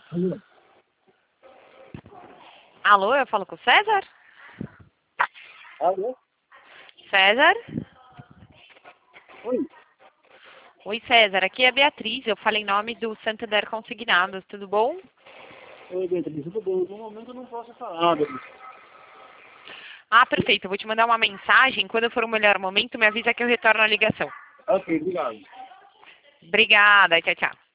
Alô? Alô, eu falo com o César? Alô? César? Oi? Oi, César. Aqui é a Beatriz. Eu falo em nome do Santander Consignados. Tudo bom? Oi, Beatriz, tudo bem? No momento eu não posso falar, Beatriz. Ah, perfeito. Eu vou te mandar uma mensagem. Quando for o melhor momento, me avisa que eu retorno a ligação. Ok, obrigado. Obrigada. Tchau, tchau.